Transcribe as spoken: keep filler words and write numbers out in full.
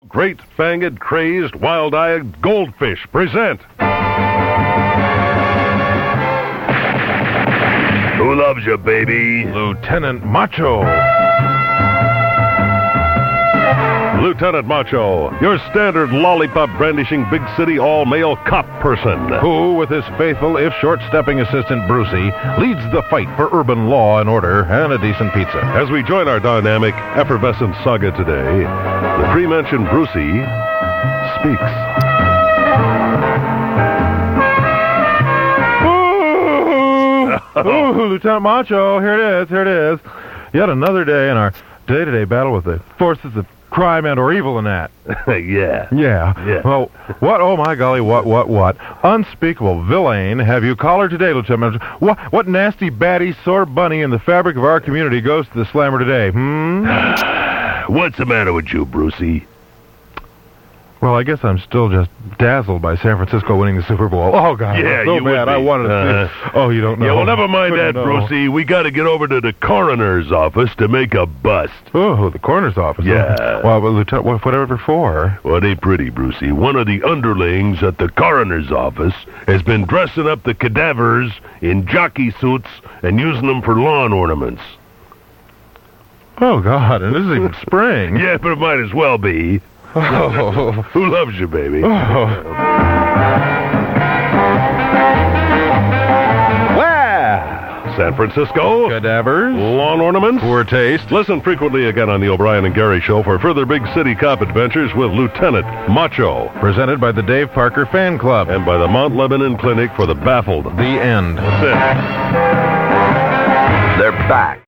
Great Fanged, Crazed, Wild-Eyed Goldfish present... Who loves you, baby? Lieutenant Macho. Lieutenant Macho, your standard lollipop-brandishing big city all-male cop person. Who, with his faithful, if short-stepping assistant Brucey, leads the fight for urban law and order and a decent pizza. As we join our dynamic, effervescent saga today, the pre-mentioned Brucey speaks. Ooh, Lieutenant Macho, here it is, here it is. Yet another day in our day-to-day battle with the forces of crime and or evil in that. yeah. Yeah. Yeah. Well, what, oh my golly, what, what, what? Unspeakable villain have you collared today, Lieutenant Macho? What, what nasty, batty, sore bunny in the fabric of our community goes to the slammer today, hmm? What's the matter with you, Brucey? Well, I guess I'm still just dazzled by San Francisco winning the Super Bowl. Oh, God, Yeah, I'm so you would mad. be. I wanted to Uh, see. Oh, you don't know. Yeah, well, never mind Couldn't that, know. Brucey. We got to get over to the coroner's office to make a bust. Oh, the coroner's office. Yeah. Well, but Lieutenant, what- whatever for? Well, it ain't pretty, Brucey. One of the underlings at the coroner's office has been dressing up the cadavers in jockey suits and using them for lawn ornaments. Oh, God, and this is even spring. Yeah, but it might as well be. Oh. Who loves you, baby? Oh. Wow! San Francisco. Cadavers. Lawn ornaments. Poor taste. Listen frequently again on the O'Brien and Gary Show for further big city cop adventures with Lieutenant Macho. Presented by the Dave Parker Fan Club. And by the Mount Lebanon Clinic for the Baffled. The end. That's it. They're back